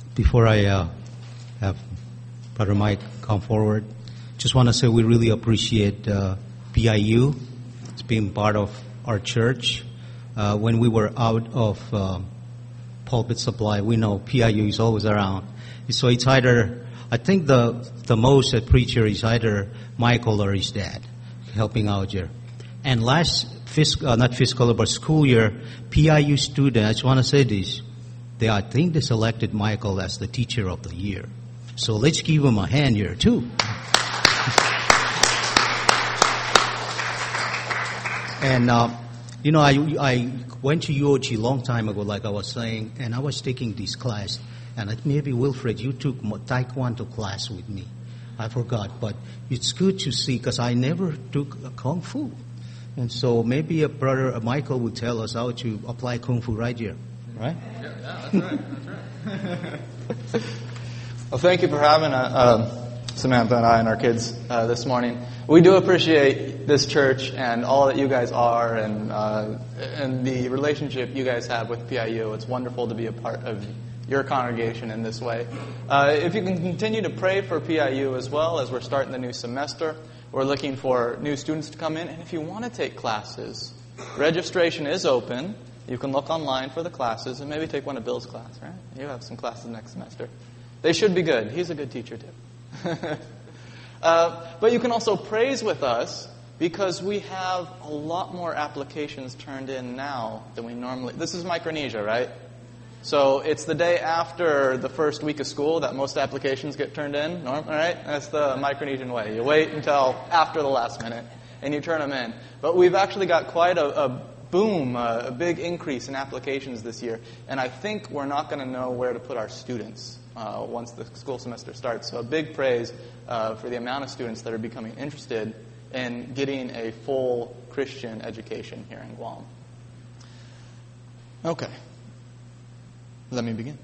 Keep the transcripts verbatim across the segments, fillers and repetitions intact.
before I uh, have Brother Mike come forward, just want to say we really appreciate uh, P I U. It's been part of our church. Uh, when we were out of uh, pulpit supply, we know P I U is always around. So it's either, I think the the most at preacher is either Michael or his dad helping out here. And last fiscal, uh, not fiscal, but school year, P I U student, I just want to say this, they I think they selected Michael as the teacher of the year. So let's give him a hand here too. And, uh, you know, I, I went to U O G a long time ago, like I was saying, and I was taking this class. And maybe, Wilfred, you took Taekwondo class with me. I forgot. But it's good to see, because I never took a Kung Fu. And so maybe a brother uh, Michael would tell us how to apply Kung Fu right here. Right? Yeah, yeah, that's right. That's right. Well, thank you for having uh, um, Samantha and I and our kids uh, this morning. We do appreciate this church and all that you guys are, and uh, and the relationship you guys have with P I U. It's wonderful to be a part of your congregation in this way. Uh, if you can continue to pray for P I U as well, as we're starting the new semester. We're looking for new students to come in. And if you want to take classes, registration is open. You can look online for the classes and maybe take one of Bill's class, right? You have some classes next semester. They should be good. He's a good teacher, too. uh, but you can also praise with us, because we have a lot more applications turned in now than we normally... This is Micronesia, right? So it's the day after the first week of school that most applications get turned in. All right? That's the Micronesian way. You wait until after the last minute and you turn them in. But we've actually got quite a, a boom, a, a big increase in applications this year. And I think we're not going to know where to put our students uh, once the school semester starts. So a big praise uh, for the amount of students that are becoming interested in getting a full Christian education here in Guam. Okay. Let me begin.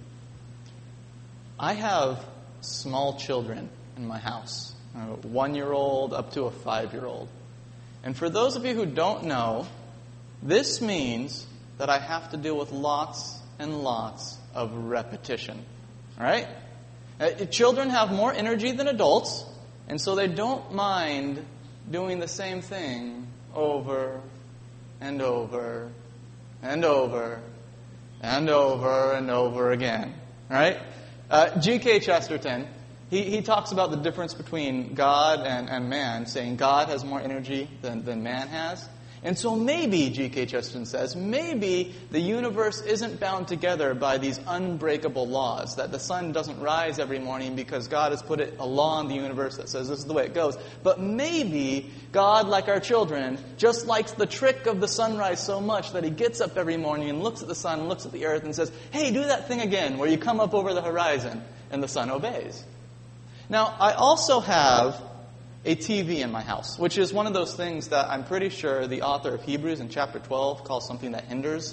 I have small children in my house, a one-year-old up to a five-year-old. And for those of you who don't know, this means that I have to deal with lots and lots of repetition. All right? Uh, children have more energy than adults, and so they don't mind doing the same thing over and over and over and over and over again, right? Uh, G K Chesterton, he, he talks about the difference between God and, and man, saying God has more energy than, than man has. And so maybe, G K Chesterton says, maybe the universe isn't bound together by these unbreakable laws, that the sun doesn't rise every morning because God has put it, a law in the universe that says this is the way it goes. But maybe God, like our children, just likes the trick of the sunrise so much that he gets up every morning and looks at the sun, looks at the earth and says, hey, do that thing again where you come up over the horizon, and the sun obeys. Now, I also have a T V in my house, which is one of those things that I'm pretty sure the author of Hebrews in chapter twelve calls something that hinders.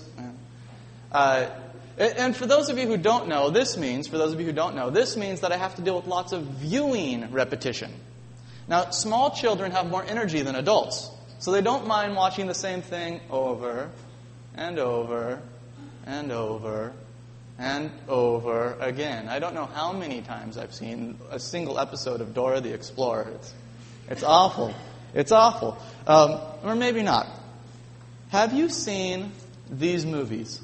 Uh, and for those of you who don't know, this means, for those of you who don't know, this means that I have to deal with lots of viewing repetition. Now, small children have more energy than adults, so they don't mind watching the same thing over and over and over and over again. I don't know how many times I've seen a single episode of Dora the Explorer. It's, It's awful. It's awful. Um, or maybe not. Have you seen these movies?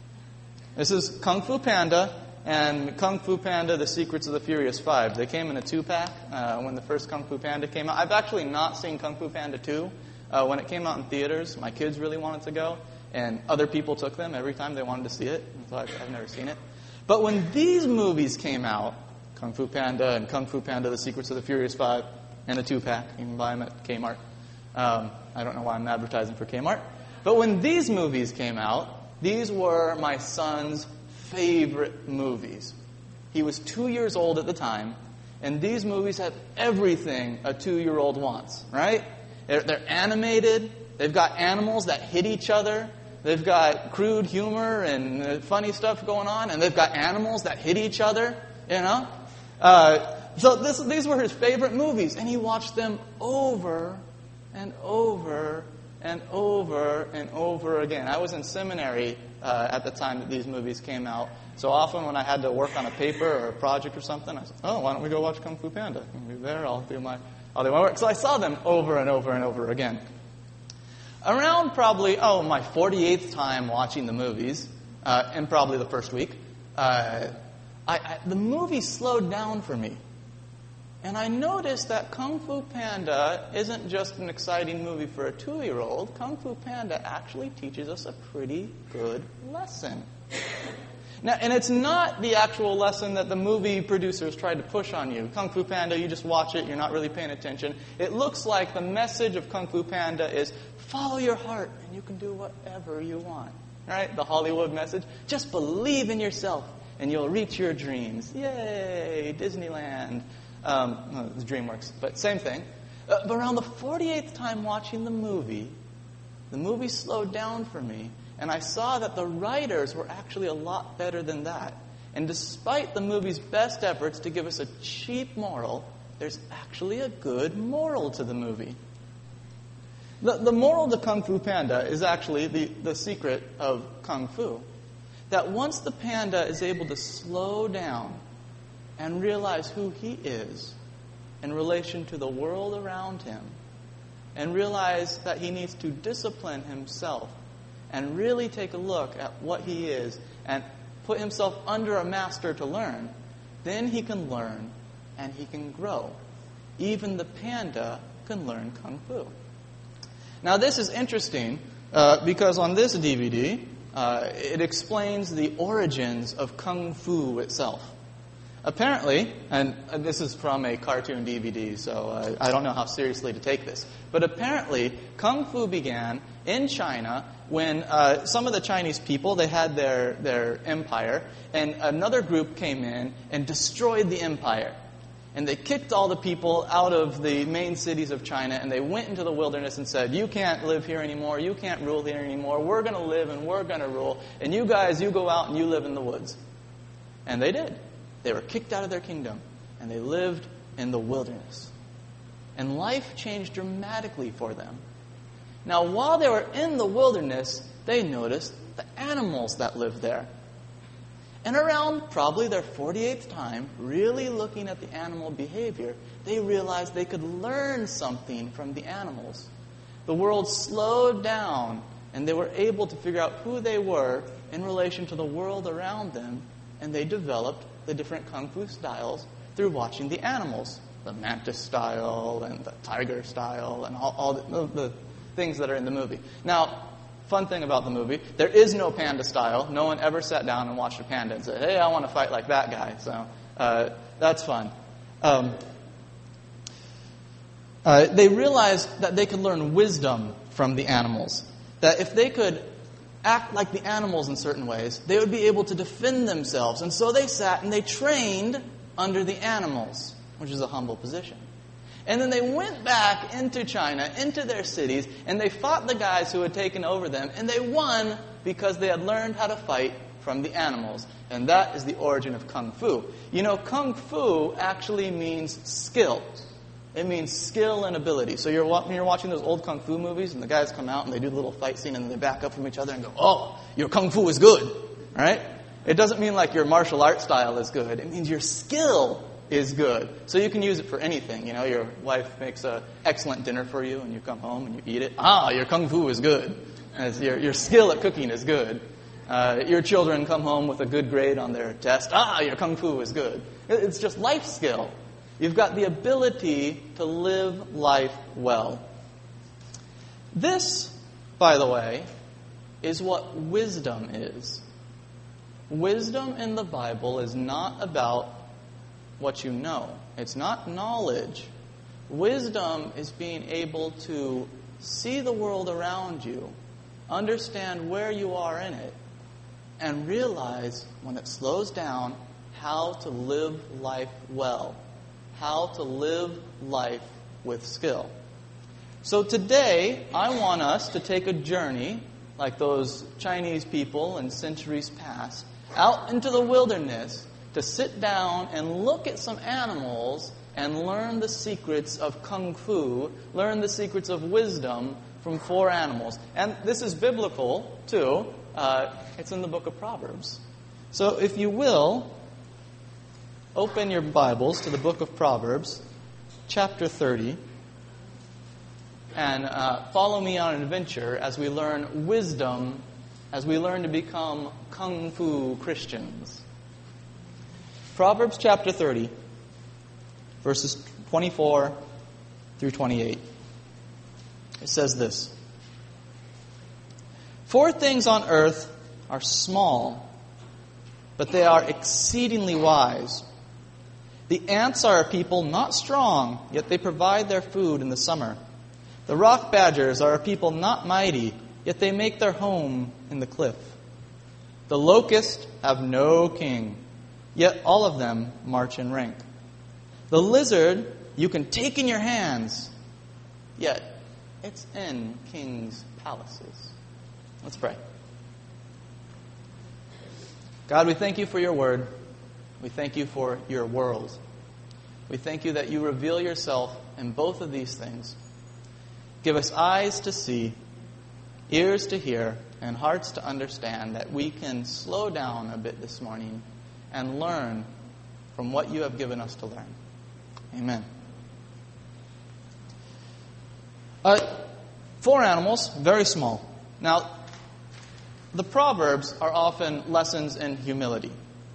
This is Kung Fu Panda and Kung Fu Panda, The Secrets of the Furious Five. They came in a two-pack uh, when the first Kung Fu Panda came out. I've actually not seen Kung Fu Panda two. Uh, when it came out in theaters, my kids really wanted to go, and other people took them every time they wanted to see it. So I've, I've never seen it. But when these movies came out, Kung Fu Panda and Kung Fu Panda, The Secrets of the Furious Five, and a two-pack. You can buy them at Kmart. Um, I don't know why I'm advertising for Kmart. But when these movies came out, these were my son's favorite movies. He was two years old at the time, and these movies have everything a two-year-old wants, right? They're, they're animated. They've got animals that hit each other. They've got crude humor and uh, funny stuff going on, and they've got animals that hit each other, you know? Uh, So this, these were his favorite movies, and he watched them over and over and over and over again. I was in seminary uh, at the time that these movies came out, So often when I had to work on a paper or a project or something, I said, oh, why don't we go watch Kung Fu Panda? We'll be there, I'll do my, I'll do my work. So I saw them over and over and over again. Around probably, oh, my forty-eighth time watching the movies, uh, and probably the first week, uh, I, I, the movie slowed down for me. And I noticed that Kung Fu Panda isn't just an exciting movie for a two-year-old. Kung Fu Panda actually teaches us a pretty good lesson. Now, and it's not the actual lesson that the movie producers tried to push on you. Kung Fu Panda, you just watch it, you're not really paying attention. It looks like the message of Kung Fu Panda is follow your heart and you can do whatever you want. Right? The Hollywood message. Just believe in yourself and you'll reach your dreams. Yay, Disneyland. Um, no, it's DreamWorks, but same thing. Uh, but around the forty-eighth time watching the movie, the movie slowed down for me, and I saw that the writers were actually a lot better than that. And despite the movie's best efforts to give us a cheap moral, there's actually a good moral to the movie. The, the moral to Kung Fu Panda is actually the, the secret of Kung Fu. That once the panda is able to slow down and realize who he is in relation to the world around him, and realize that he needs to discipline himself and really take a look at what he is and put himself under a master to learn, then he can learn and he can grow. Even the panda can learn Kung Fu. Now this is interesting uh, because on this D V D, uh, it explains the origins of Kung Fu itself. Apparently, and this is from a cartoon D V D, so uh, I don't know how seriously to take this, but apparently Kung Fu began in China when uh, some of the Chinese people, they had their, their empire, and another group came in and destroyed the empire. And they kicked all the people out of the main cities of China, and they went into the wilderness and said, you can't live here anymore, you can't rule here anymore, we're going to live and we're going to rule, and you guys, you go out and you live in the woods. And they did. They were kicked out of their kingdom, and they lived in the wilderness. And life changed dramatically for them. Now, while they were in the wilderness, they noticed the animals that lived there. And around probably their forty-eighth time, really looking at the animal behavior, they realized they could learn something from the animals. The world slowed down, and they were able to figure out who they were in relation to the world around them, and they developed the different Kung Fu styles through watching the animals. The mantis style and the tiger style and all, all the, the things that are in the movie. Now, fun thing about the movie, there is no panda style. No one ever sat down and watched a panda and said, hey, I want to fight like that guy. So uh, that's fun. Um, uh, they realized that they could learn wisdom from the animals. That if they could act like the animals in certain ways, they would be able to defend themselves. And so they sat and they trained under the animals, which is a humble position. And then they went back into China, into their cities, and they fought the guys who had taken over them, and they won because they had learned how to fight from the animals. And that is the origin of Kung Fu. You know, Kung Fu actually means skill. It means skill and ability. So you're, when you're watching those old Kung Fu movies, and the guys come out and they do the little fight scene, and then they back up from each other and go, oh, your Kung Fu is good. Right? It doesn't mean like your martial art style is good. It means your skill is good. So you can use it for anything. You know, your wife makes an excellent dinner for you, and you come home and you eat it. Ah, your Kung Fu is good. As your, your skill at cooking is good. Uh, your children come home with a good grade on their test. Ah, your Kung Fu is good. It's just life skill. You've got the ability to live life well. This, by the way, is what wisdom is. Wisdom in the Bible is not about what you know. It's not knowledge. Wisdom is being able to see the world around you, understand where you are in it, and realize when it slows down how to live life well. How to live life with skill. So today, I want us to take a journey, like those Chinese people in centuries past, out into the wilderness to sit down and look at some animals and learn the secrets of Kung Fu, learn the secrets of wisdom from four animals. And this is biblical, too. Uh, it's in the book of Proverbs. So if you will, open your Bibles to the book of Proverbs, chapter thirty, and uh, follow me on an adventure as we learn wisdom, as we learn to become Kung Fu Christians. Proverbs chapter thirty, verses twenty-four through twenty-eight. It says this: Four things on earth are small, but they are exceedingly wise. The ants are a people not strong, yet they provide their food in the summer. The rock badgers are a people not mighty, yet they make their home in the cliff. The locusts have no king, yet all of them march in rank. The lizard you can take in your hands, yet it's in kings' palaces. Let's pray. God, we thank you for your word. We thank you for your world. We thank you that you reveal yourself in both of these things. Give us eyes to see, ears to hear, and hearts to understand that we can slow down a bit this morning and learn from what you have given us to learn. Amen. Uh, four animals, very small. Now, the Proverbs are often lessons in humility.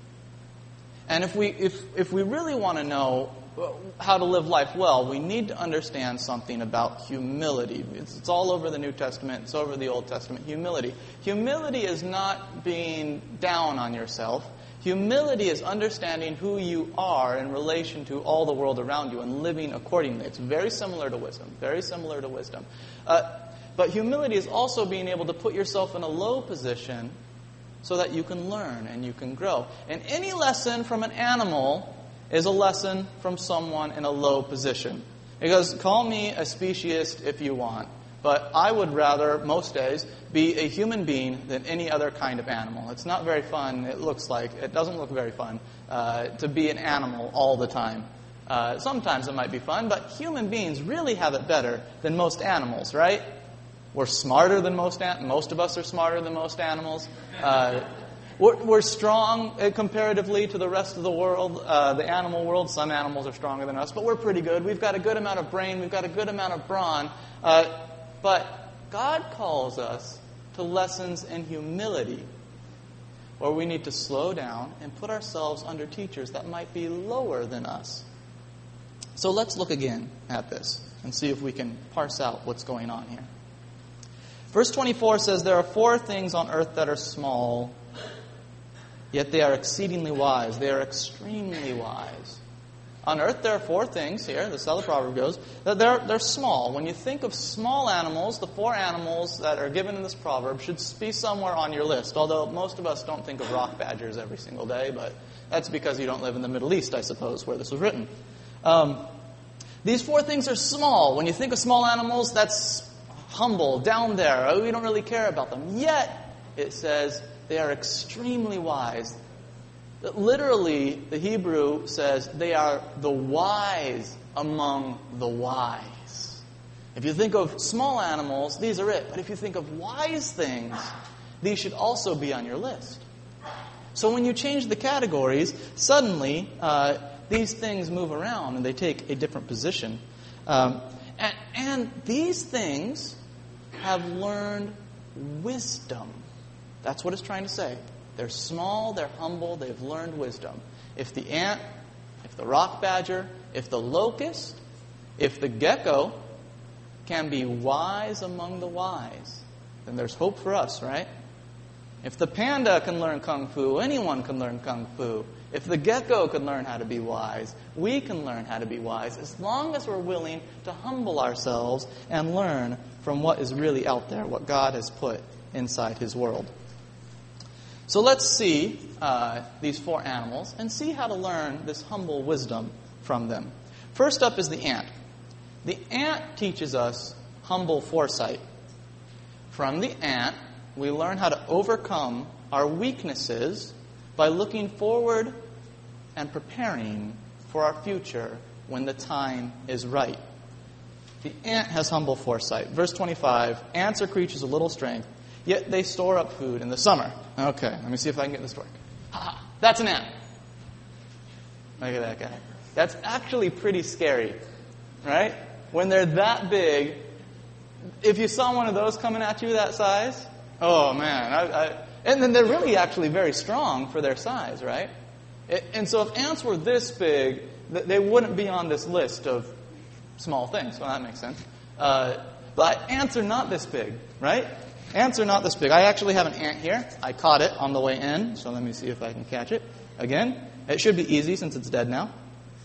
And if we if if we really want to know how to live life well, we need to understand something about humility. It's, it's all over the New Testament. It's over the Old Testament. Humility. Humility is not being down on yourself. Humility is understanding who you are in relation to all the world around you and living accordingly. It's very similar to wisdom. Very similar to wisdom. Uh, but humility is also being able to put yourself in a low position so that you can learn and you can grow. And any lesson from an animal is a lesson from someone in a low position. Because call me a speciesist if you want, but I would rather, most days, be a human being than any other kind of animal. It's not very fun, it looks like. It doesn't look very fun uh, to be an animal all the time. Uh, sometimes it might be fun, but human beings really have it better than most animals, right? We're smarter than most animals. Most of us are smarter than most animals. Uh, we're, we're strong uh, comparatively to the rest of the world, uh, the animal world. Some animals are stronger than us, but we're pretty good. We've got a good amount of brain. We've got a good amount of brawn. Uh, but God calls us to lessons in humility, where we need to slow down and put ourselves under teachers that might be lower than us. So let's look again at this and see if we can parse out what's going on here. Verse twenty-four says, there are four things on earth that are small, yet they are exceedingly wise. They are extremely wise. On earth there are four things here, this is how the proverb goes, that they're, they're small. When you think of small animals, the four animals that are given in this proverb should be somewhere on your list. Although most of us don't think of rock badgers every single day, but that's because you don't live in the Middle East, I suppose, where this was written. Um, these four things are small. When you think of small animals, that's humble, down there. Oh, we don't really care about them. Yet, it says they are extremely wise. Literally, the Hebrew says they are the wise among the wise. If you think of small animals, these are it. But if you think of wise things, these should also be on your list. So when you change the categories, suddenly uh, these things move around and they take a different position. Um, and, and these things have learned wisdom. That's what it's trying to say. They're small, they're humble, they've learned wisdom. If the ant, if the rock badger, if the locust, if the gecko can be wise among the wise, then there's hope for us, right? If the panda can learn kung fu, anyone can learn kung fu. If the gecko can learn how to be wise, we can learn how to be wise, as long as we're willing to humble ourselves and learn from what is really out there, what God has put inside His world. So let's see uh, these four animals and see how to learn this humble wisdom from them. First up is the ant. The ant teaches us humble foresight. From the ant, we learn how to overcome our weaknesses by looking forward and preparing for our future when the time is right. The ant has humble foresight. Verse twenty-five, ants are creatures of little strength, yet they store up food in the summer. Okay, let me see if I can get this to work. That's an ant. Look at that guy. That's actually pretty scary, right? When they're that big, if you saw one of those coming at you that size, oh man. I, I, and then they're really actually very strong for their size, right? It, and so if ants were this big, they wouldn't be on this list of small things. Well, that makes sense. Uh, but ants are not this big, right? Ants are not this big. I actually have an ant here. I caught it on the way in, so let me see if I can catch it. Again, it should be easy since it's dead now.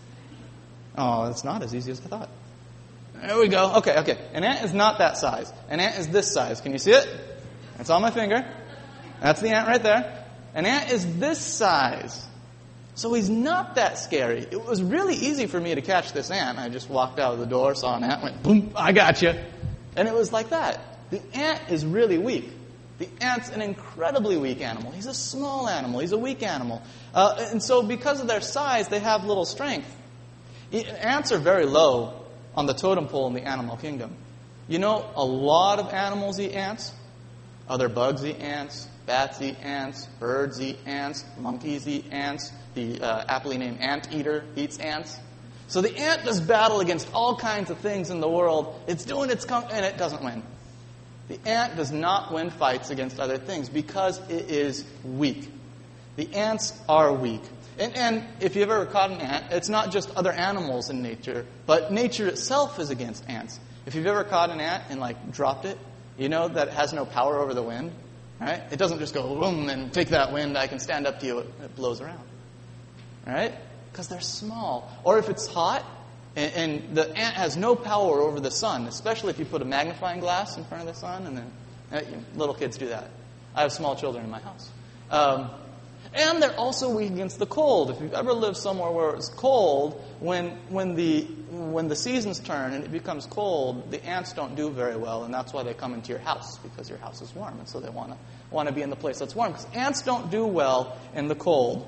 Oh, it's not as easy as I thought. There we go. Okay, okay. An ant is not that size. An ant is this size. Can you see it? It's on my finger. That's the ant right there. An ant is this size. So he's not that scary. It was really easy for me to catch this ant. I just walked out of the door, saw an ant, went, boom, I got you. And it was like that. The ant is really weak. The ant's an incredibly weak animal. He's a small animal. He's a weak animal. Uh, and so because of their size, they have little strength. Ants are very low on the totem pole in the animal kingdom. You know, a lot of animals eat ants. Other bugs eat ants. Bats eat ants. Birds eat ants. Monkeys eat ants. The uh, aptly named anteater eats ants. So the ant does battle against all kinds of things in the world. It's doing its com- and it doesn't win. The ant does not win fights against other things because it is weak. The ants are weak. And, and if you've ever caught an ant, it's not just other animals in nature, but nature itself is against ants. If you've ever caught an ant and like dropped it, you know that it has no power over the wind, right? It doesn't just go boom and take that wind. I can stand up to you. It, it blows around, right? Because they're small. Or if it's hot and, and the ant has no power over the sun, especially if you put a magnifying glass in front of the sun, and then uh, little kids do that. I have small children in my house. Um, And they're also weak against the cold. If you've ever lived somewhere where it's cold, when when the when the seasons turn and it becomes cold, the ants don't do very well, and that's why they come into your house, because your house is warm, and so they want to want to be in the place that's warm. Because ants don't do well in the cold.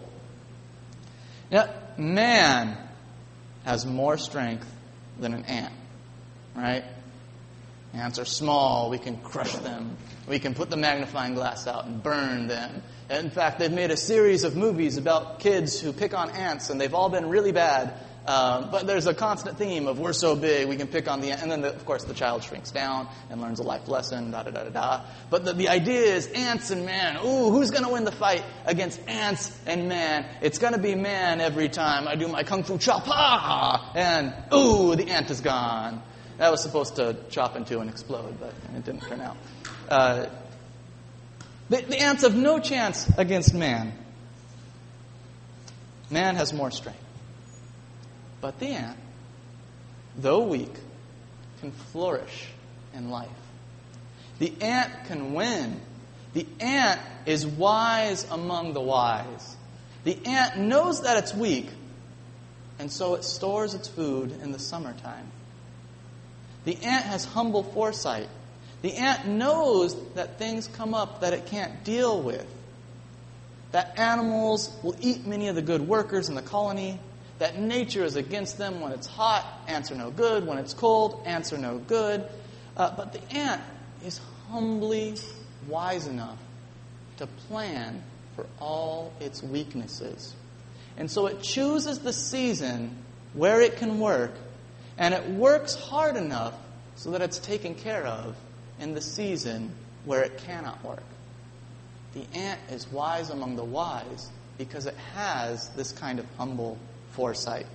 Now, man has more strength than an ant, right? Ants are small. We can crush them. We can put the magnifying glass out and burn them. In fact, they've made a series of movies about kids who pick on ants, and they've all been really bad. Um, but there's a constant theme of we're so big, we can pick on the ant. And then, the, of course, the child shrinks down and learns a life lesson, da-da-da-da-da. But the, the idea is ants and man. Ooh, who's going to win the fight against ants and man? It's going to be man every time I do my kung fu chop. Ha! And, ooh, the ant is gone. That was supposed to chop in two and explode, but it didn't turn out. Uh, the, the ants have no chance against man. Man has more strength. But the ant, though weak, can flourish in life. The ant can win. The ant is wise among the wise. The ant knows that it's weak, and so it stores its food in the summertime. The ant has humble foresight. The ant knows that things come up that it can't deal with. That animals will eat many of the good workers in the colony. That nature is against them. When it's hot, ants are no good. When it's cold, ants are no good. Uh, but the ant is humbly wise enough to plan for all its weaknesses. And so it chooses the season where it can work, and it works hard enough so that it's taken care of in the season where it cannot work. The ant is wise among the wise because it has this kind of humble foresight.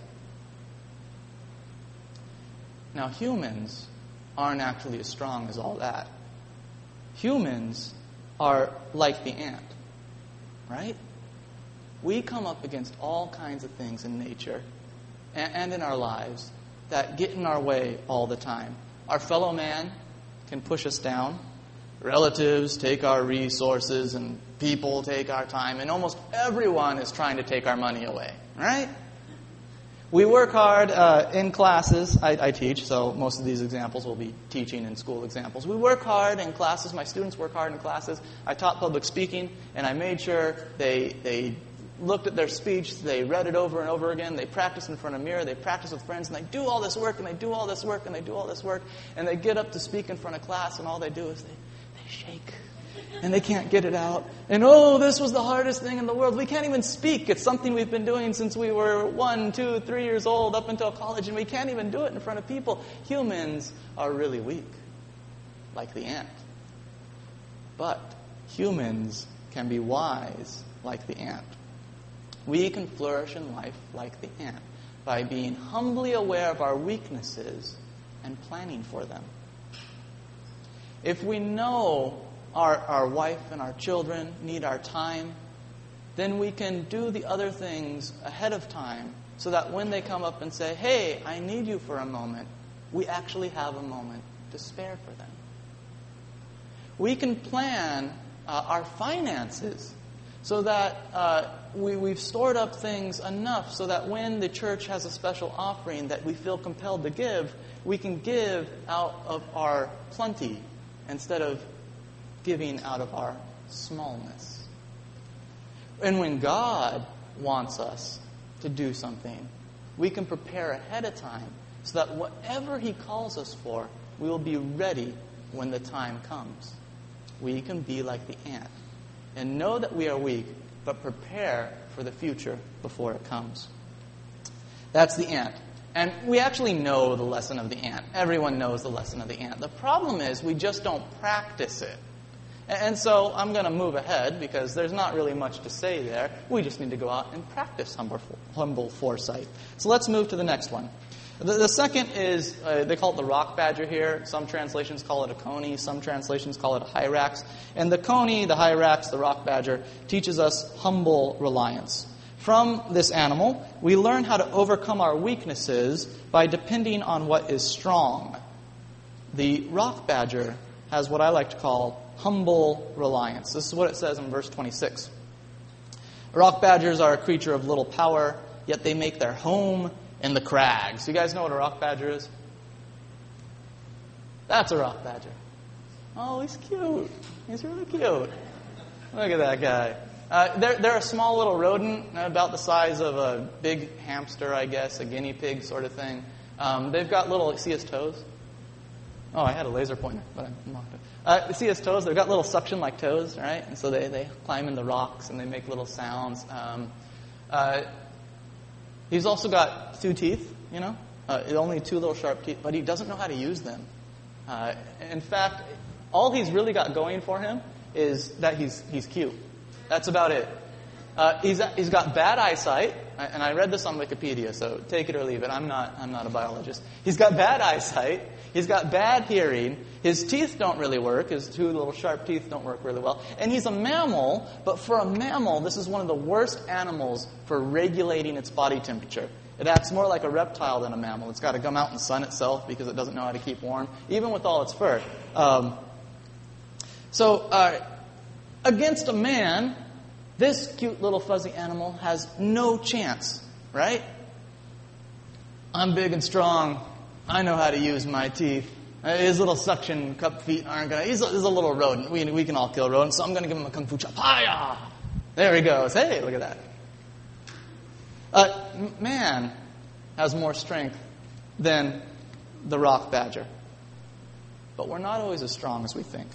Now, humans aren't actually as strong as all that. Humans are like the ant, right? We come up against all kinds of things in nature and in our lives that get in our way all the time. Our fellow man can push us down. Relatives take our resources, and people take our time, and almost everyone is trying to take our money away, right? We work hard uh, in classes. I, I teach, so most of these examples will be teaching and school examples. We work hard in classes. My students work hard in classes. I taught public speaking, and I made sure they they looked at their speech, they read it over and over again, they practiced in front of a mirror, they practiced with friends, and they do all this work, and they do all this work, and they do all this work, and they get up to speak in front of class, and all they do is they, they shake, and they can't get it out. And oh, this was the hardest thing in the world. We can't even speak. It's something we've been doing since we were one, two, three years old up until college, and we can't even do it in front of people. Humans are really weak, like the ant. But humans can be wise like the ant. We can flourish in life like the ant by being humbly aware of our weaknesses and planning for them. If we know our, our wife and our children need our time, then we can do the other things ahead of time so that when they come up and say, hey, I need you for a moment, we actually have a moment to spare for them. We can plan uh, our finances so that uh, we, we've stored up things enough so that when the church has a special offering that we feel compelled to give, we can give out of our plenty instead of giving out of our smallness. And when God wants us to do something, we can prepare ahead of time so that whatever He calls us for, we will be ready when the time comes. We can be like the ant and know that we are weak, but prepare for the future before it comes. That's the ant. And we actually know the lesson of the ant. Everyone knows the lesson of the ant. The problem is we just don't practice it. And so I'm going to move ahead because there's not really much to say there. We just need to go out and practice humble, humble foresight. So let's move to the next one. The, the second is, uh, they call it the rock badger here. Some translations call it a coney. Some translations call it a hyrax. And the coney, the hyrax, the rock badger teaches us humble reliance. From this animal, we learn how to overcome our weaknesses by depending on what is strong. The rock badger has what I like to call humble reliance. This is what it says in verse twenty-six. Rock badgers are a creature of little power, yet they make their home in the crags. You guys know what a rock badger is? That's a rock badger. Oh, he's cute. He's really cute. Look at that guy. Uh, they're, they're a small little rodent, about the size of a big hamster, I guess, a guinea pig sort of thing. Um, they've got little, see his toes? Oh, I had a laser pointer, but I mocked it. Uh, see his toes? They've got little suction-like toes, right? And so they, they climb in the rocks and they make little sounds. Um, uh, he's also got two teeth, you know, uh, only two little sharp teeth, but he doesn't know how to use them. Uh, in fact, all he's really got going for him is that he's he's cute. That's about it. Uh, he's he's got bad eyesight, and I read this on Wikipedia, so take it or leave it. I'm not I'm not a biologist. He's got bad eyesight. He's got bad hearing. His teeth don't really work. His two little sharp teeth don't work really well. And he's a mammal, but for a mammal, this is one of the worst animals for regulating its body temperature. It acts more like a reptile than a mammal. It's got to come out and sun itself because it doesn't know how to keep warm, even with all its fur. Um, so, uh, against a man, this cute little fuzzy animal has no chance, right? I'm big and strong. I know how to use my teeth. His little suction cup feet aren't going to... He's, he's a little rodent. We, we can all kill rodents, so I'm going to give him a kung fu chop. Hi-ya! There he goes. Hey, look at that. Uh, man has more strength than the rock badger. But we're not always as strong as we think.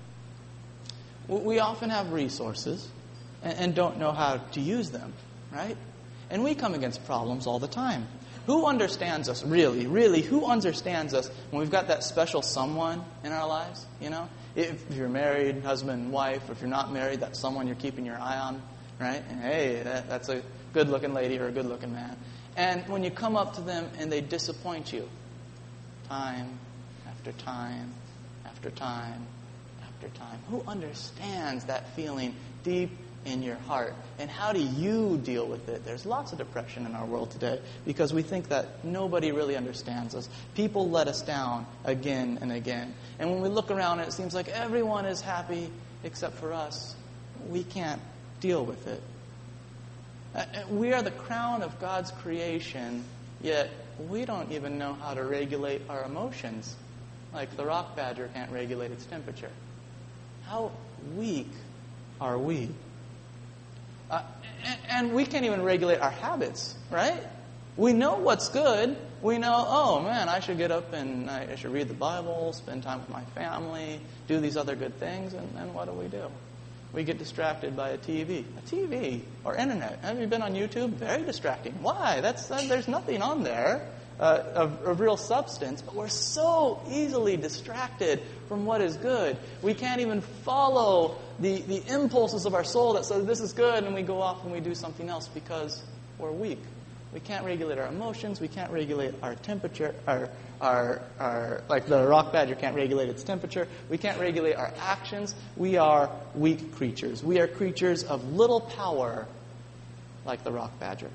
We often have resources and, and don't know how to use them, right? And we come against problems all the time. Who understands us, really, really? Who understands us when we've got that special someone in our lives, you know? If you're married, husband and wife, or if you're not married, that's someone you're keeping your eye on, right? And hey, that, that's a good-looking lady or a good-looking man. And when you come up to them and they disappoint you, time after time after time after time, who understands that feeling deep in your heart? And how do you deal with it? There's lots of depression in our world today because we think that nobody really understands us. People let us down again and again. And when we look around, it seems like everyone is happy except for us. We can't deal with it. We are the crown of God's creation, yet we don't even know how to regulate our emotions, like the rock badger can't regulate its temperature. How weak are we? Uh, and, and we can't even regulate our habits, right? We know what's good. We know, oh man, I should get up and I should read the Bible, spend time with my family, do these other good things, and then what do we do? We get distracted by a T V. A T V or internet. Have you been on YouTube? Very distracting. Why? That's that, there's nothing on there uh, of, of real substance, but we're so easily distracted from what is good. We can't even follow the, the impulses of our soul that says this is good, and we go off and we do something else because we're weak. We can't regulate our emotions. We can't regulate our temperature. Our, our, our, like the rock badger can't regulate its temperature. We can't regulate our actions. We are weak creatures. We are creatures of little power, like the rock badger.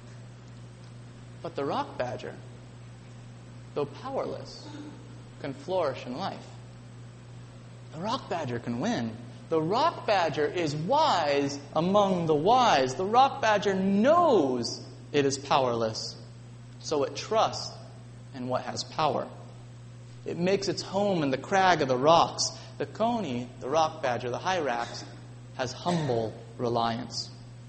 But the rock badger, though powerless, can flourish in life. The rock badger can win. The rock badger is wise among the wise. The rock badger knows it is powerless, so it trusts in what has power. It makes its home in the crag of the rocks. The coney, the rock badger, the hyrax, has humble reliance.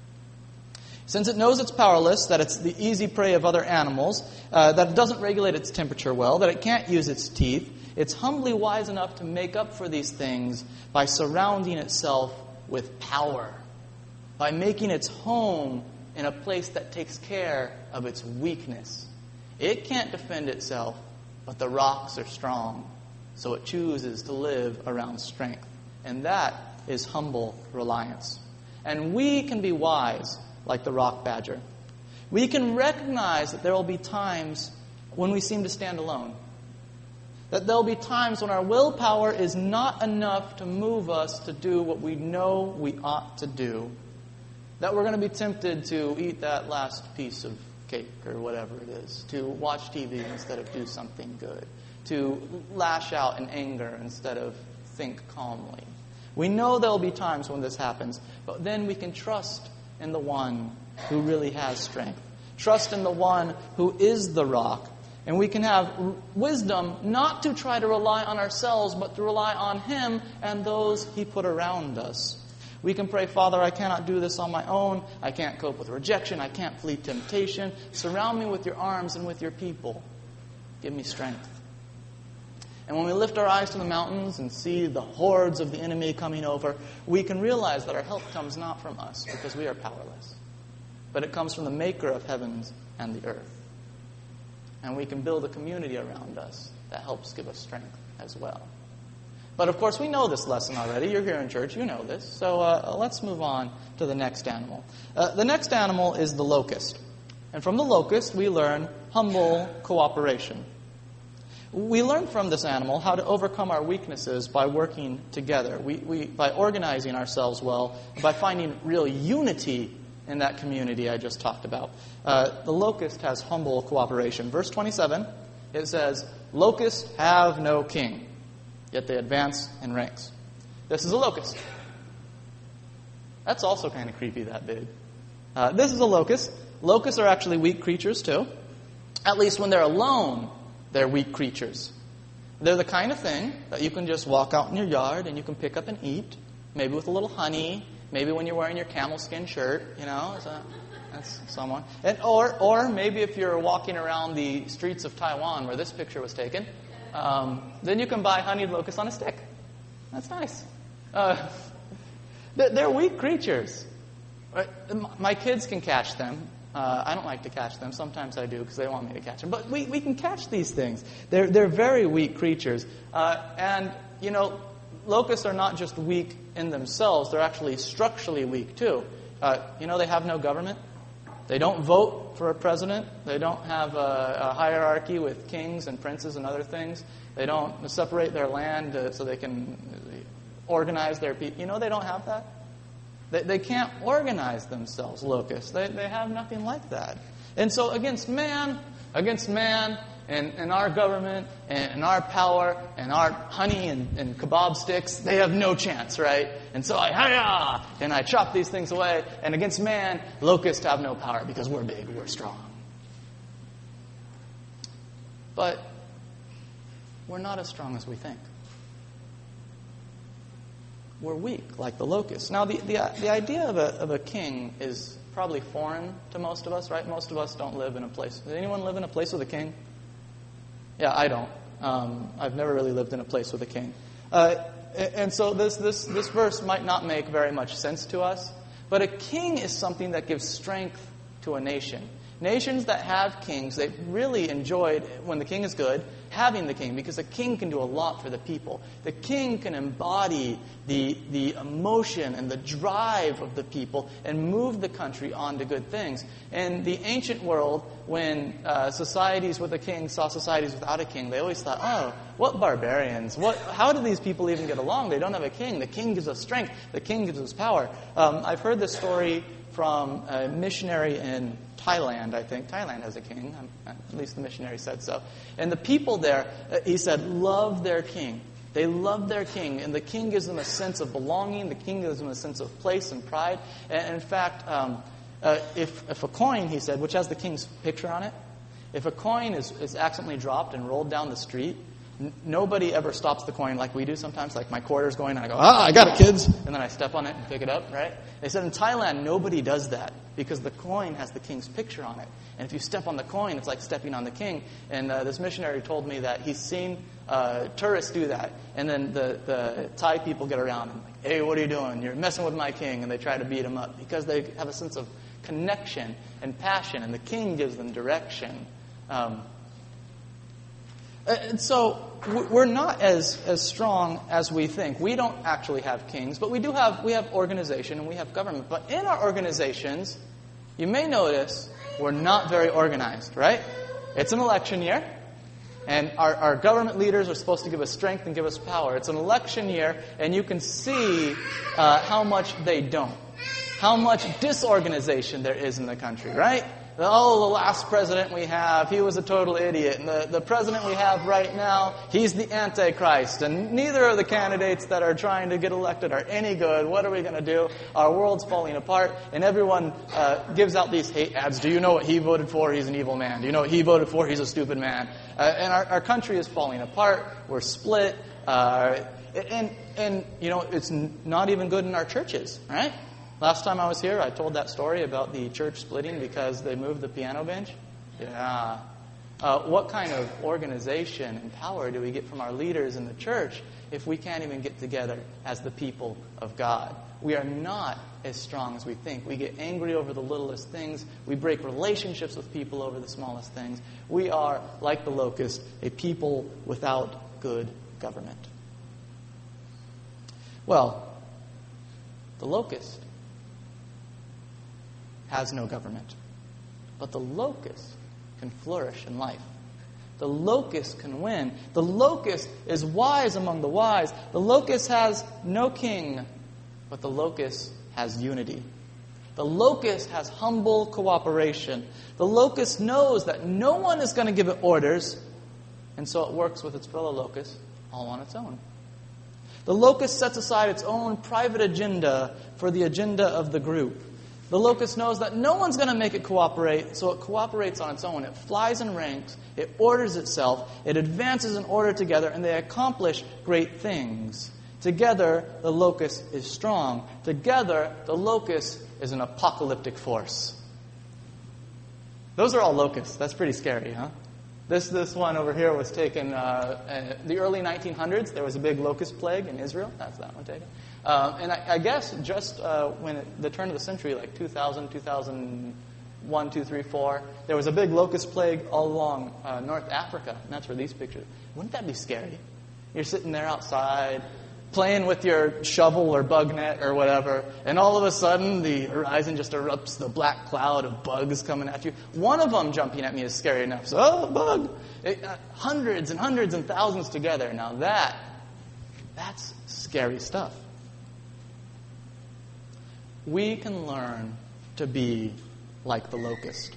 Since it knows it's powerless, that it's the easy prey of other animals, uh, that it doesn't regulate its temperature well, that it can't use its teeth, it's humbly wise enough to make up for these things by surrounding itself with power, by making its home in a place that takes care of its weakness. It can't defend itself, but the rocks are strong, so it chooses to live around strength. And that is humble reliance. And we can be wise like the rock badger. We can recognize that there will be times when we seem to stand alone. That there will be times when our willpower is not enough to move us to do what we know we ought to do. That we're going to be tempted to eat that last piece of cake or whatever it is, to watch T V instead of do something good, to lash out in anger instead of think calmly. We know there will be times when this happens, but then we can trust in the one who really has strength. Trust in the one who is the rock. And we can have wisdom not to try to rely on ourselves, but to rely on Him and those He put around us. We can pray, Father, I cannot do this on my own. I can't cope with rejection. I can't flee temptation. Surround me with your arms and with your people. Give me strength. And when we lift our eyes to the mountains and see the hordes of the enemy coming over, we can realize that our help comes not from us because we are powerless, but it comes from the Maker of heavens and the earth. And we can build a community around us that helps give us strength as well. But of course, we know this lesson already. You're here in church. You know this. So uh, let's move on to the next animal. Uh, the next animal is the locust. And from the locust, we learn humble cooperation. We learn from this animal how to overcome our weaknesses by working together, we, we, by organizing ourselves well, by finding real unity in that community I just talked about. Uh, the locust has humble cooperation. Verse twenty-seven, it says, "Locusts have no king, yet they advance in ranks." This is a locust. That's also kind of creepy, that big. Uh, this is a locust. Locusts are actually weak creatures, too. At least when they're alone, they're weak creatures. They're the kind of thing that you can just walk out in your yard and you can pick up and eat, maybe with a little honey, maybe when you're wearing your camel skin shirt, you know, that, that's someone. And, or, or maybe if you're walking around the streets of Taiwan where this picture was taken, um, then you can buy honeyed locusts on a stick. That's nice. Uh, they're weak creatures. My kids can catch them. Uh, I don't like to catch them. Sometimes I do because they want me to catch them. But we, we can catch these things. They're, they're very weak creatures. Uh, and, you know, locusts are not just weak in themselves. They're actually structurally weak, too. Uh, you know, they have no government. They don't vote for a president. They don't have a, a hierarchy with kings and princes and other things. They don't separate their land uh, so they can organize their people. You know, they don't have that. They, they can't organize themselves, locusts. They, they have nothing like that. And so against man, against man, and, and our government, and, and our power, and our honey and, and kebab sticks, they have no chance, right? And so I, hi-ya, and I chop these things away. And against man, locusts have no power because we're big, we're strong. But we're not as strong as we think. We're weak, like the locusts. Now, the, the, the idea of a, of a king is probably foreign to most of us, right? Most of us don't live in a place. Does anyone live in a place with a king? Yeah, I don't. Um, I've never really lived in a place with a king. Uh, and so this, this, this verse might not make very much sense to us, but a king is something that gives strength to a nation. Nations that have kings, they've really enjoyed, when the king is good, having the king, because the king can do a lot for the people. The king can embody the, the emotion and the drive of the people and move the country on to good things. In the ancient world, when uh, societies with a king saw societies without a king, they always thought, oh, what barbarians. What? How do these people even get along? They don't have a king. The king gives us strength. The king gives us power. Um, I've heard this story from a missionary in Thailand, I think. Thailand has a king. At least the missionary said so. And the people there, he said, love their king. They love their king. And the king gives them a sense of belonging. The king gives them a sense of place and pride. And in fact, um, uh, if, if a coin, he said, which has the king's picture on it, if a coin is, is accidentally dropped and rolled down the street, n- nobody ever stops the coin like we do sometimes. Like my quarter's going and I go, ah, I got it, kids. And then I step on it and pick it up, right? They said in Thailand, nobody does that because the coin has the king's picture on it. And if you step on the coin, it's like stepping on the king. And uh, this missionary told me that he's seen uh, tourists do that. And then the, the Thai people get around and like, hey, what are you doing? You're messing with my king. And they try to beat him up because they have a sense of connection and passion. And the king gives them direction. Um, and so we're not as, as strong as we think. We don't actually have kings, but we do have we have organization and we have government. But in our organizations, you may notice we're not very organized, right? It's an election year, and our, our government leaders are supposed to give us strength and give us power. It's an election year, and you can see uh, how much they don't. How much disorganization there is in the country, right? Oh, the last president we have, he was a total idiot. And the, the president we have right now, he's the Antichrist. And neither of the candidates that are trying to get elected are any good. What are we going to do? Our world's falling apart. And everyone uh, gives out these hate ads. Do you know what he voted for? He's an evil man. Do you know what he voted for? He's a stupid man. Uh, and our, our country is falling apart. We're split. Uh, and, and, you know, it's n- not even good in our churches, right? Last time I was here, I told that story about the church splitting because they moved the piano bench. Yeah. Uh, what kind of organization and power do we get from our leaders in the church if we can't even get together as the people of God? We are not as strong as we think. We get angry over the littlest things. We break relationships with people over the smallest things. We are, like the locust, a people without good government. Well, the locust has no government. But the locust can flourish in life. The locust can win. The locust is wise among the wise. The locust has no king, but the locust has unity. The locust has humble cooperation. The locust knows that no one is going to give it orders, and so it works with its fellow locust all on its own. The locust sets aside its own private agenda for the agenda of the group. The locust knows that no one's going to make it cooperate, so it cooperates on its own. It flies in ranks, it orders itself, it advances in order together, and they accomplish great things. Together, the locust is strong. Together, the locust is an apocalyptic force. Those are all locusts. That's pretty scary, huh? This this one over here was taken uh, in the early nineteen hundreds. There was a big locust plague in Israel. That's that one taken. Uh, and I, I guess just uh, when it, the turn of the century, like two thousand, two thousand one, two, three, four, there was a big locust plague all along uh, North Africa. And that's where these pictures. Wouldn't that be scary? You're sitting there outside, playing with your shovel or bug net or whatever, and all of a sudden the horizon just erupts, the black cloud of bugs coming at you. One of them jumping at me is scary enough. So, oh, bug! It, uh, hundreds and hundreds and thousands together. Now that, that's scary stuff. We can learn to be like the locust.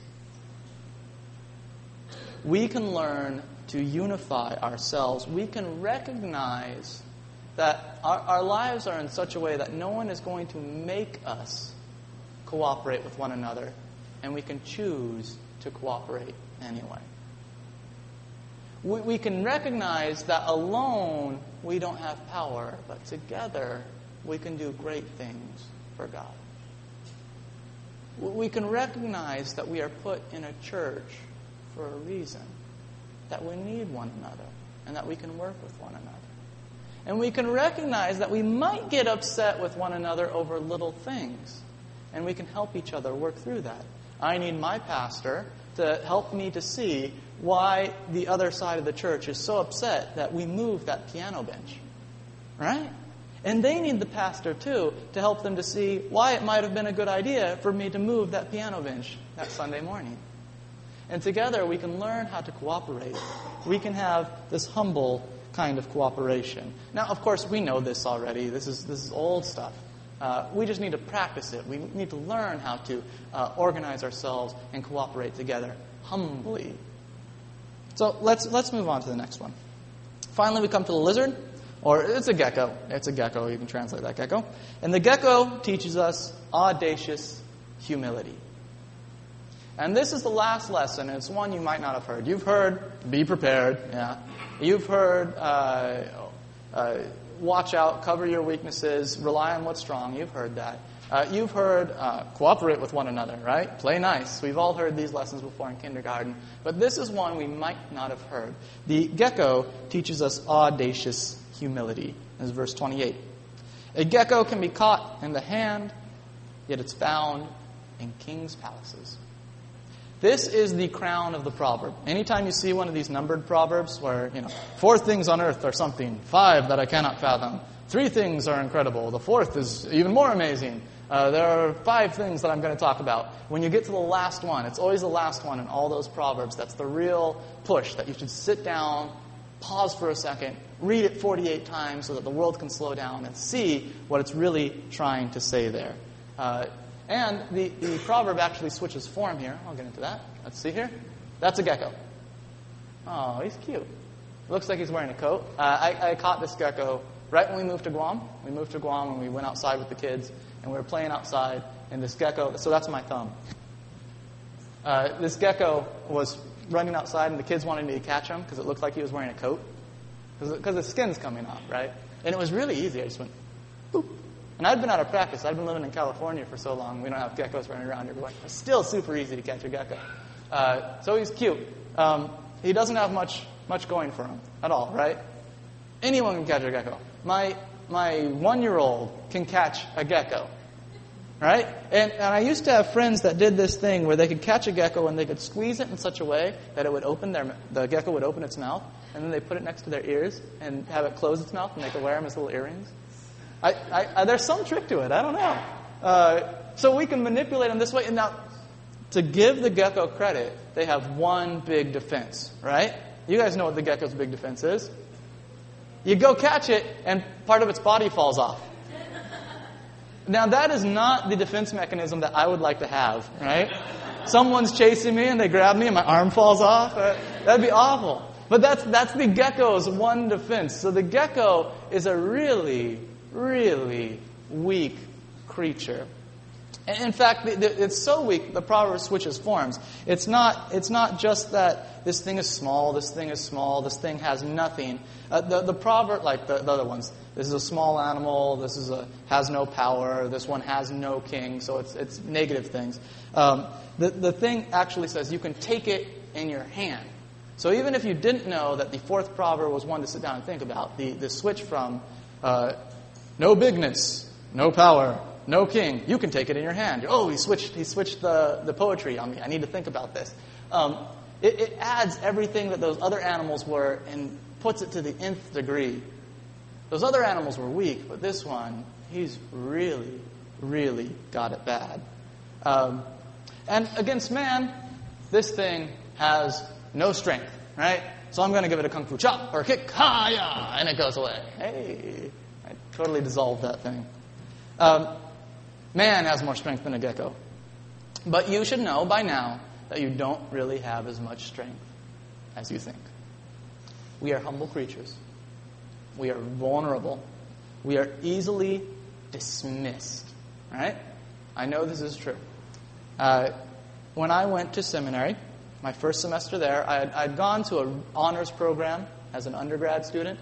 We can learn to unify ourselves. We can recognize that our, our lives are in such a way that no one is going to make us cooperate with one another, and we can choose to cooperate anyway. We, we can recognize that alone we don't have power, but together we can do great things for God. We can recognize that we are put in a church for a reason, that we need one another, and that we can work with one another. And we can recognize that we might get upset with one another over little things, and we can help each other work through that. I need my pastor to help me to see why the other side of the church is so upset that we moved that piano bench. Right? And they need the pastor, too, to help them to see why it might have been a good idea for me to move that piano bench that Sunday morning. And together we can learn how to cooperate. We can have this humble kind of cooperation. Now, of course, we know this already. This is this is old stuff. Uh, we just need to practice it. We need to learn how to uh, organize ourselves and cooperate together humbly. So let's let's move on to the next one. Finally, we come to the lizard, or it's a gecko. It's a gecko. You can translate that gecko. And the gecko teaches us audacious humility. And this is the last lesson. It's one you might not have heard. You've heard, be prepared. Yeah. You've heard, uh, uh, watch out, cover your weaknesses, rely on what's strong. You've heard that. Uh, you've heard, uh, cooperate with one another, right? Play nice. We've all heard these lessons before in kindergarten. But this is one we might not have heard. The gecko teaches us audacious humility. This is verse twenty-eight. A gecko can be caught in the hand, yet it's found in kings' palaces. This is the crown of the proverb. Anytime you see one of these numbered proverbs where, you know, four things on earth are something, five that I cannot fathom, three things are incredible, the fourth is even more amazing, uh, there are five things that I'm going to talk about. When you get to the last one, it's always the last one in all those proverbs. That's the real push, that you should sit down, pause for a second, read it forty-eight times so that the world can slow down and see what it's really trying to say there. Uh, And the, the proverb actually switches form here. I'll get into that. Let's see here. That's a gecko. Oh, he's cute. Looks like he's wearing a coat. Uh, I, I caught this gecko right when we moved to Guam. We moved to Guam and we went outside with the kids. And we were playing outside. And this gecko, so that's my thumb. Uh, this gecko was running outside and the kids wanted me to catch him because it looked like he was wearing a coat. Because the skin's coming off, right? And it was really easy. I just went, boop. And I'd been out of practice. I'd been living in California for so long. We don't have geckos running around here. But it's still super easy to catch a gecko. Uh, so he's cute. Um, he doesn't have much much going for him at all, right? Anyone can catch a gecko. My my one-year-old can catch a gecko, right? And, and I used to have friends that did this thing where they could catch a gecko and they could squeeze it in such a way that it would open their the gecko would open its mouth, and then they put it next to their ears and have it close its mouth and they could wear them as little earrings. I, I, I, there's some trick to it. I don't know. Uh, so we can manipulate them this way. And now, to give the gecko credit, they have one big defense, right? You guys know what the gecko's big defense is. You go catch it, and part of its body falls off. Now, that is not the defense mechanism that I would like to have, right? Someone's chasing me, and they grab me, and my arm falls off. Uh, that'd be awful. But that's that's the gecko's one defense. So the gecko is a really... really weak creature. And in fact, it's so weak, the proverb switches forms. It's not It's not just that this thing is small, this thing is small, this thing has nothing. Uh, the, the proverb, like the, the other ones, this is a small animal, this is a has no power, this one has no king, so it's it's negative things. Um, the, the thing actually says you can take it in your hand. So even if you didn't know that the fourth proverb was one to sit down and think about, the, the switch from... Uh, No bigness, no power, no king. You can take it in your hand. Oh, he switched. He switched the, the poetry on me. I need to think about this. Um, it, it adds everything that those other animals were and puts it to the nth degree. Those other animals were weak, but this one, he's really, really got it bad. Um, and against man, this thing has no strength, right? So I'm going to give it a kung fu chop or a kick, ha-ya, and it goes away. Hey. Totally dissolved that thing. Um, man has more strength than a gecko. But you should know by now that you don't really have as much strength as you think. We are humble creatures. We are vulnerable. We are easily dismissed. Right? I know this is true. Uh, when I went to seminary, my first semester there, I had, I'd gone to an honors program as an undergrad student.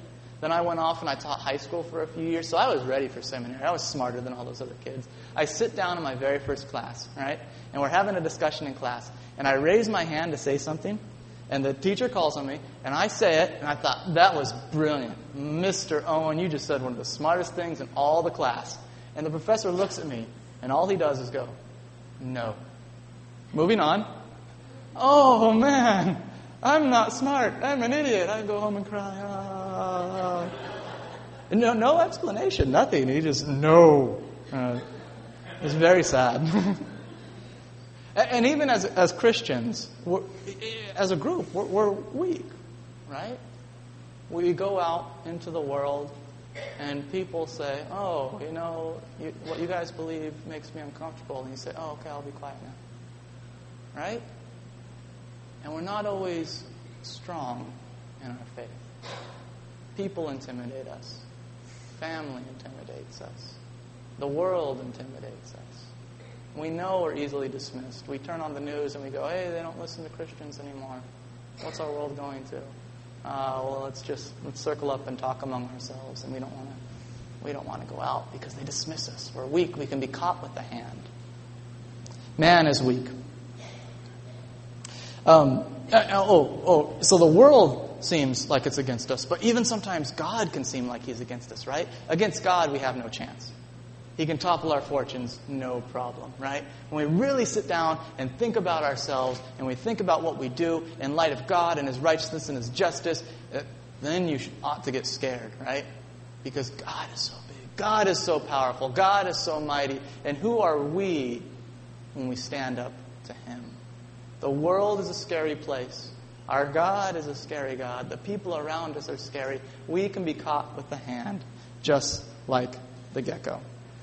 Then I went off and I taught high school for a few years, so I was ready for seminary. I was smarter than all those other kids. I sit down in my very first class, right? And we're having a discussion in class. And I raise my hand to say something, and the teacher calls on me, and I say it, and I thought, that was brilliant. Mister Owen, you just said one of the smartest things in all the class. And the professor looks at me, and all he does is go, no. Moving on. Oh, man. I'm not smart. I'm an idiot. I go home and cry. Ah. No, no explanation. Nothing. He just, no. Uh, it's very sad. And even as as Christians, we're, as a group, we're, we're weak, right? We go out into the world, and people say, oh, you know, you, what you guys believe makes me uncomfortable. And you say, oh, okay, I'll be quiet now. Right? And we're not always strong in our faith. People intimidate us. Family intimidates us. The world intimidates us. We know we're easily dismissed. We turn on the news and we go, hey, they don't listen to Christians anymore. What's our world going to? Uh, well, let's just let's circle up and talk among ourselves, and we don't want to we don't want to go out because they dismiss us. We're weak. We can be caught with the hand. Man is weak. Um, oh, oh, so the world seems like it's against us, but even sometimes God can seem like He's against us, right? Against God, we have no chance. He can topple our fortunes, no problem, right? When we really sit down and think about ourselves, and we think about what we do in light of God and His righteousness and His justice, then you should, ought to get scared, right? Because God is so big. God is so powerful. God is so mighty. And who are we when we stand up to Him? The world is a scary place. Our God is a scary God. The people around us are scary. We can be caught with the hand, just like the gecko.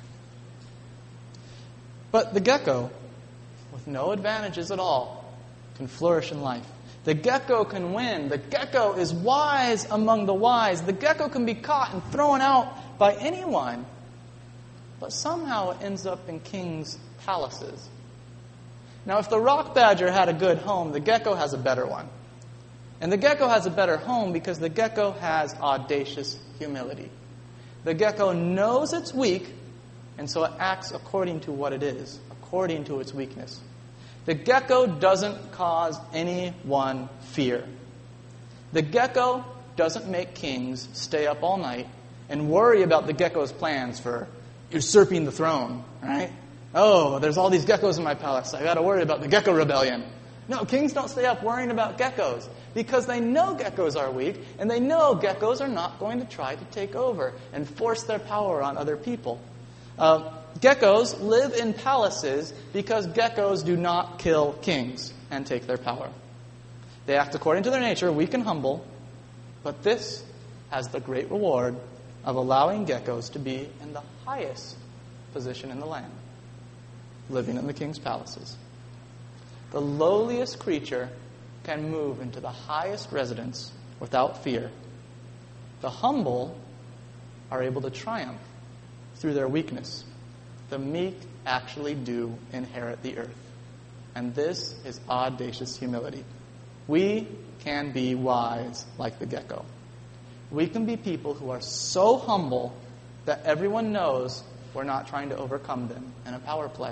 But the gecko, with no advantages at all, can flourish in life. The gecko can win. The gecko is wise among the wise. The gecko can be caught and thrown out by anyone. But somehow it ends up in kings' palaces. Now, if the rock badger had a good home, the gecko has a better one. And the gecko has a better home because the gecko has audacious humility. The gecko knows it's weak, and so it acts according to what it is, according to its weakness. The gecko doesn't cause anyone fear. The gecko doesn't make kings stay up all night and worry about the gecko's plans for usurping the throne, right? Oh, there's all these geckos in my palace. I got to worry about the gecko rebellion. No, kings don't stay up worrying about geckos because they know geckos are weak and they know geckos are not going to try to take over and force their power on other people. Uh, geckos live in palaces because geckos do not kill kings and take their power. They act according to their nature, weak and humble, but this has the great reward of allowing geckos to be in the highest position in the land, living in the king's palaces. The lowliest creature can move into the highest residence without fear. The humble are able to triumph through their weakness. The meek actually do inherit the earth. And this is audacious humility. We can be wise like the gecko. We can be people who are so humble that everyone knows we're not trying to overcome them in a power play.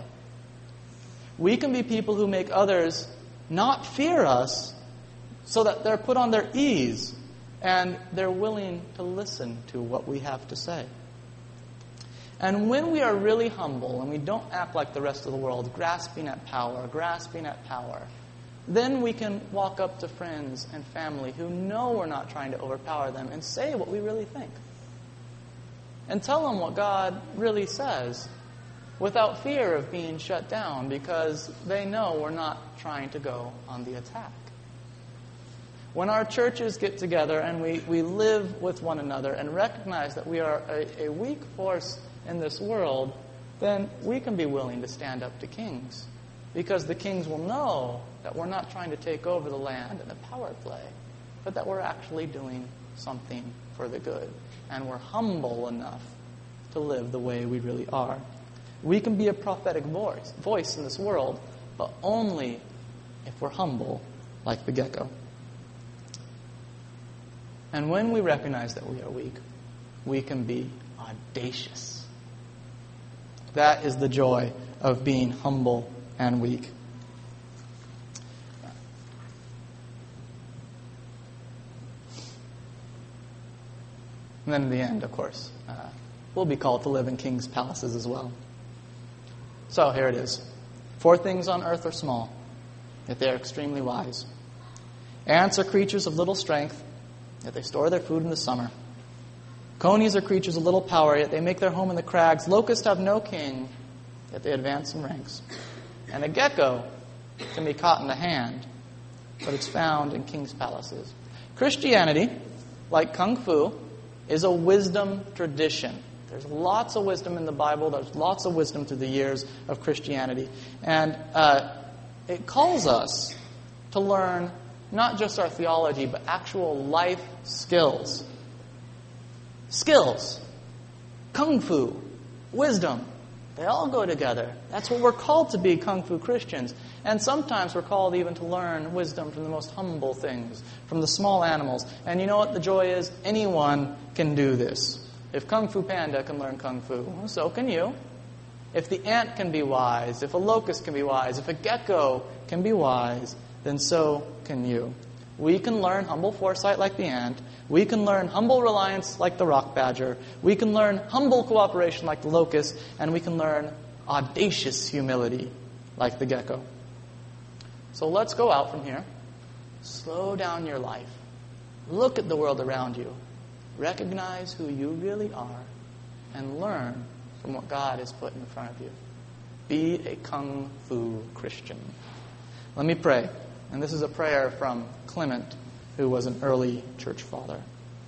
We can be people who make others not fear us so that they're put on their ease and they're willing to listen to what we have to say. And when we are really humble and we don't act like the rest of the world, grasping at power, grasping at power, then we can walk up to friends and family who know we're not trying to overpower them and say what we really think. And tell them what God really says without fear of being shut down because they know we're not trying to go on the attack. When our churches get together and we, we live with one another and recognize that we are a, a weak force in this world, then we can be willing to stand up to kings because the kings will know that we're not trying to take over the land in a power play, but that we're actually doing something for the good. And we're humble enough to live the way we really are. We can be a prophetic voice, voice in this world, but only if we're humble like the gecko. And when we recognize that we are weak, we can be audacious. That is the joy of being humble and weak. And then in the end, of course, uh, we'll be called to live in kings' palaces as well. So here it is. Four things on earth are small, yet they are extremely wise. Ants are creatures of little strength, yet they store their food in the summer. Conies are creatures of little power, yet they make their home in the crags. Locusts have no king, yet they advance in ranks. And a gecko can be caught in the hand, but it's found in kings' palaces. Christianity, like Kung Fu, is a wisdom tradition. There's lots of wisdom in the Bible. There's lots of wisdom through the years of Christianity. And uh, it calls us to learn not just our theology, but actual life skills. Skills. Kung Fu. Wisdom. They all go together. That's what we're called to be, Kung Fu Christians. And sometimes we're called even to learn wisdom from the most humble things, from the small animals. And you know what the joy is? Anyone can do this. If Kung Fu Panda can learn Kung Fu, so can you. If the ant can be wise, if a locust can be wise, if a gecko can be wise, then so can you. We can learn humble foresight like the ant. We can learn humble reliance like the rock badger. We can learn humble cooperation like the locust. And we can learn audacious humility like the gecko. So let's go out from here. Slow down your life. Look at the world around you. Recognize who you really are. And learn from what God has put in front of you. Be a Kung Fu Christian. Let me pray. And this is a prayer from Clement, who was an early church father.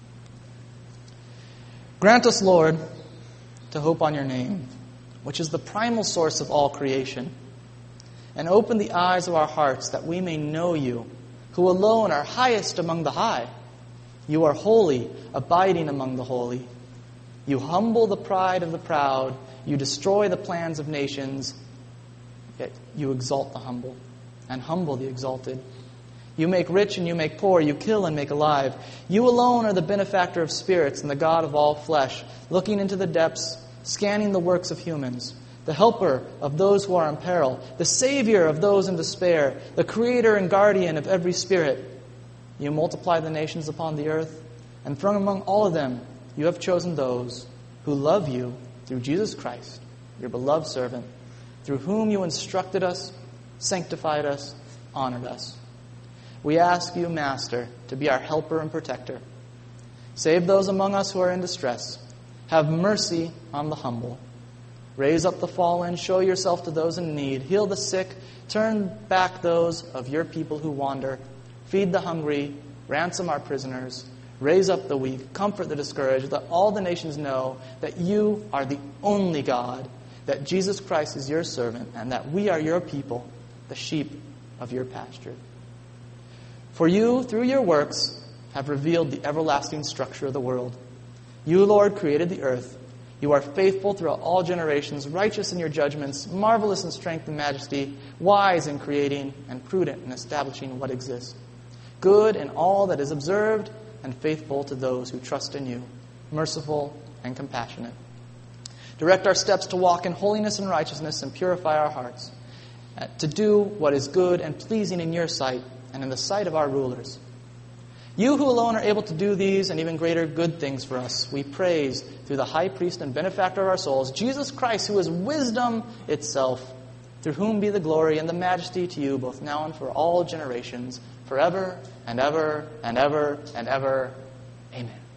Grant us, Lord, to hope on your name, which is the primal source of all creation, and open the eyes of our hearts that we may know you, who alone are highest among the high. You are holy, abiding among the holy. You humble the pride of the proud. You destroy the plans of nations, yet you exalt the humble and humble the exalted. You make rich and you make poor. You kill and make alive. You alone are the benefactor of spirits and the God of all flesh, looking into the depths, scanning the works of humans, the helper of those who are in peril, the savior of those in despair, the creator and guardian of every spirit. You multiply the nations upon the earth, and from among all of them you have chosen those who love you through Jesus Christ, your beloved servant, through whom you instructed us, sanctified us, honored us. We ask you, Master, to be our helper and protector. Save those among us who are in distress. Have mercy on the humble. Raise up the fallen. Show yourself to those in need. Heal the sick. Turn back those of your people who wander. Feed the hungry. Ransom our prisoners. Raise up the weak. Comfort the discouraged. Let all the nations know that you are the only God, that Jesus Christ is your servant, and that we are your people, the sheep of your pasture. For you, through your works, have revealed the everlasting structure of the world. You, Lord, created the earth. You are faithful throughout all generations, righteous in your judgments, marvelous in strength and majesty, wise in creating, and prudent in establishing what exists. Good in all that is observed, and faithful to those who trust in you, merciful and compassionate. Direct our steps to walk in holiness and righteousness, and purify our hearts, to do what is good and pleasing in your sight, and in the sight of our rulers. You who alone are able to do these and even greater good things for us, we praise through the high priest and benefactor of our souls, Jesus Christ, who is wisdom itself, through whom be the glory and the majesty to you, both now and for all generations, forever and ever and ever and ever. Amen.